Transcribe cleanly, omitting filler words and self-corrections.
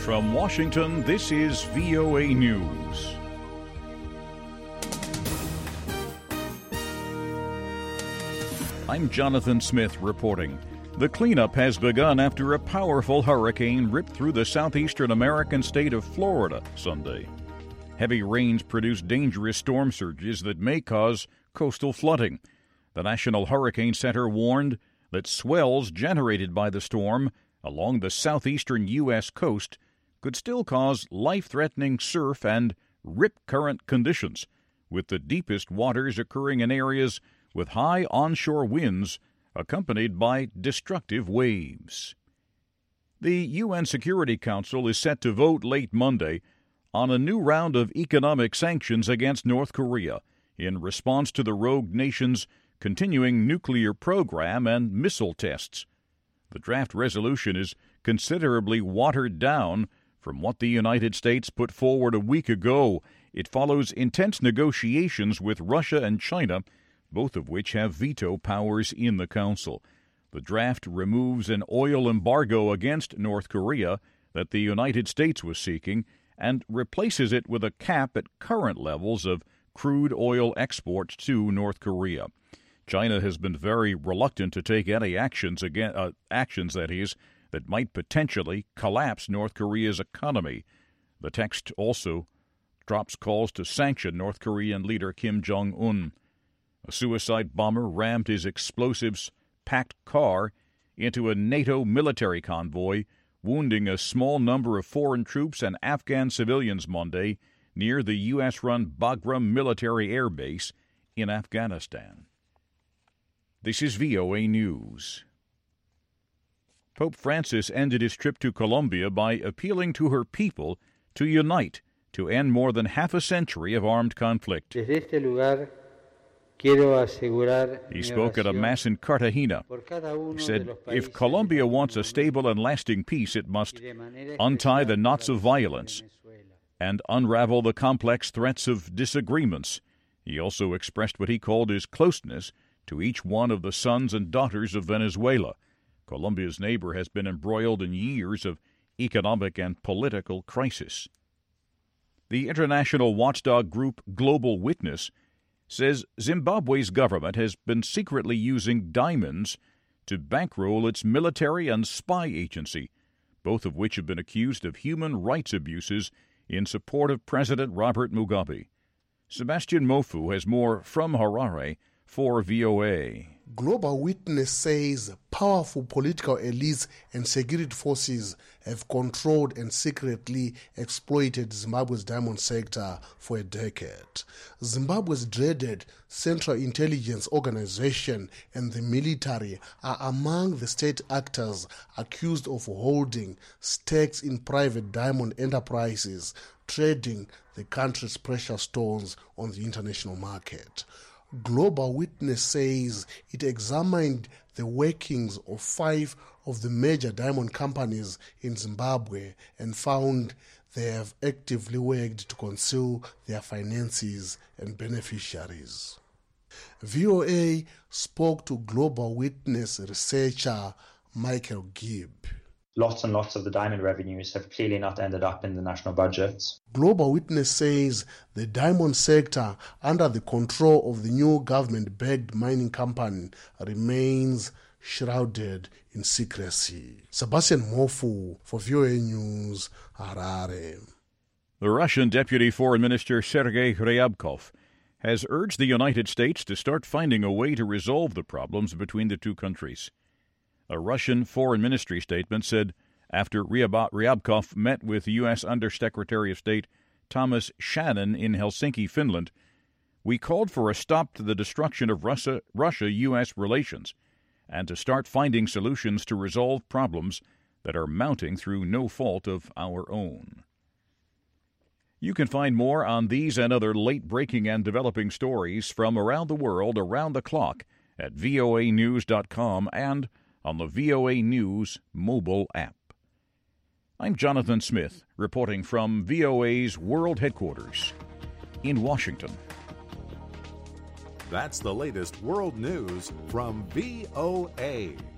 From Washington, this is VOA News. I'm Jonathan Smith reporting. The cleanup has begun after a powerful hurricane ripped through the southeastern American state of Florida Sunday. Heavy rains produced dangerous storm surges that may cause coastal flooding. The National Hurricane Center warned that swells generated by the storm along the southeastern U.S. coast could still cause life-threatening surf and rip current conditions, with the deepest waters occurring in areas with high onshore winds accompanied by destructive waves. The UN Security Council is set to vote late Monday on a new round of economic sanctions against North Korea in response to the rogue nation's continuing nuclear program and missile tests. The draft resolution is considerably watered down from what the United States put forward a week ago. It follows intense negotiations with Russia and China, both of which have veto powers in the Council. The draft removes an oil embargo against North Korea that the United States was seeking and replaces it with a cap at current levels of crude oil exports to North Korea. China has been very reluctant to take any actions that might potentially collapse North Korea's economy. The text also drops calls to sanction North Korean leader Kim Jong-un. A suicide bomber rammed his explosives-packed car into a NATO military convoy, wounding a small number of foreign troops and Afghan civilians Monday near the U.S.-run Bagram military air base in Afghanistan. This is VOA News. Pope Francis ended his trip to Colombia by appealing to her people to unite to end more than half a century of armed conflict. He spoke at a mass in Cartagena. He said, if Colombia wants a stable and lasting peace, it must untie the knots of violence and unravel the complex threats of disagreements. He also expressed what he called his closeness to each one of the sons and daughters of Venezuela. Colombia's neighbor has been embroiled in years of economic and political crisis. The international watchdog group Global Witness says Zimbabwe's government has been secretly using diamonds to bankroll its military and spy agency, both of which have been accused of human rights abuses in support of President Robert Mugabe. Sebastian Mofu has more from Harare for VOA. Global Witness says powerful political elites and security forces have controlled and secretly exploited Zimbabwe's diamond sector for a decade. Zimbabwe's dreaded Central Intelligence Organization and the military are among the state actors accused of holding stakes in private diamond enterprises, trading the country's precious stones on the international market. Global Witness says it examined the workings of 5 of the major diamond companies in Zimbabwe and found they have actively worked to conceal their finances and beneficiaries. VOA spoke to Global Witness researcher Michael Gibb. Lots and lots of the diamond revenues have clearly not ended up in the national budget. Global Witness says the diamond sector, under the control of the new government-backed mining company, remains shrouded in secrecy. Sebastian Mofu for VOA News, Harare. The Russian Deputy Foreign Minister Sergei Ryabkov has urged the United States to start finding a way to resolve the problems between the two countries. A Russian Foreign Ministry statement said after Ryabkov met with U.S. Undersecretary of State Thomas Shannon in Helsinki, Finland, we called for a stop to the destruction of Russia-U.S. relations and to start finding solutions to resolve problems that are mounting through no fault of our own. You can find more on these and other late-breaking and developing stories from around the world around the clock at voanews.com and on the VOA News mobile app. I'm Jonathan Smith, reporting from VOA's World Headquarters in Washington. That's the latest world news from VOA.